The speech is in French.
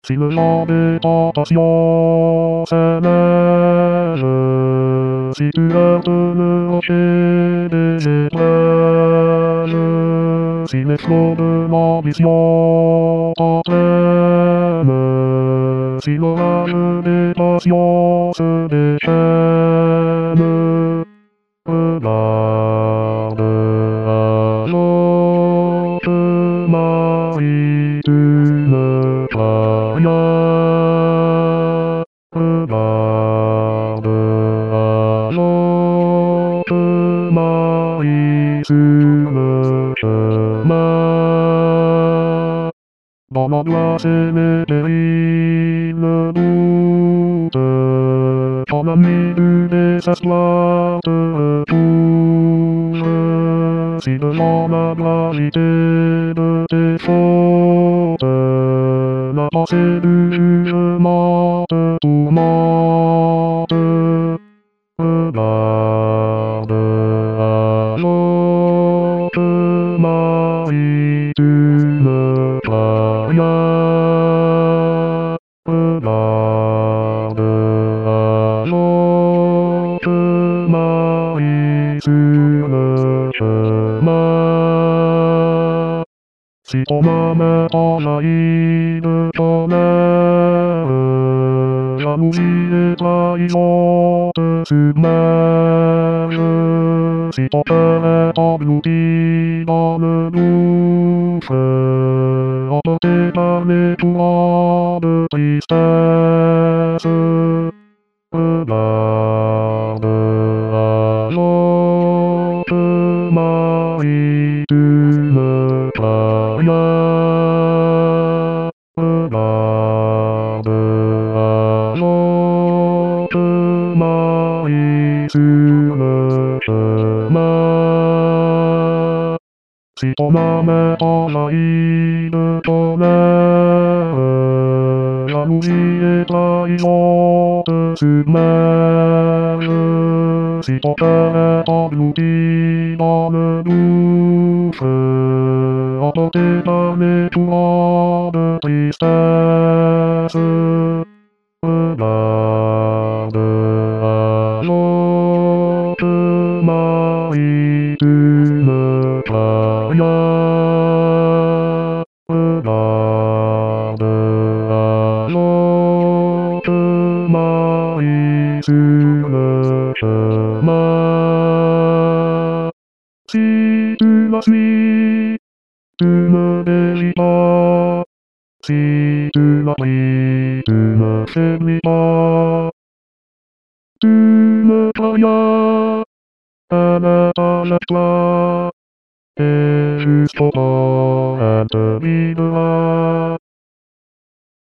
Si le genre de tentation s'émerge, si tu heurtes le rocher des étoiles, si les flots de l'ambition t'entraînent, si l'orage des passions se déchaîne, regarde à l'autre Marie, tu ne crois rien. Regarde à l'autre Marie sur le chemin. Dans l'angoisse et les terribles doutes, quand la nuit du désespoir te retouche, si devant la gravité de tes fautes, la pensée du jugement te tourmente, regarde à l'autre Marie, tu ne crois rien. Regarde à l'autre Marie sur le chemin. Si ton âme envahit de colère, jalousie et trahison te submergent. Si ton cœur est englouti dans le gouffre, emporté par les courants de tristesse, regarde à l'autre Marie, tu ne crois rien. Regarde à l'autre Marie sur le chemin. Si ton âme est envahie de colère, jalousie et trahison te submergent. Si ton cœur est englouti dans le gouffre, emporté par les courants de tristesse, regarde à l'autre Marie, tu ne crois rien. Regarde à l'autre Marie sur le chemin. Si tu la suis, tu ne dévis pas. Si tu la pries, tu ne faiblis pas. Tu ne crois rien, elle est avec toi. Et jusqu'au temps, elle te guidera.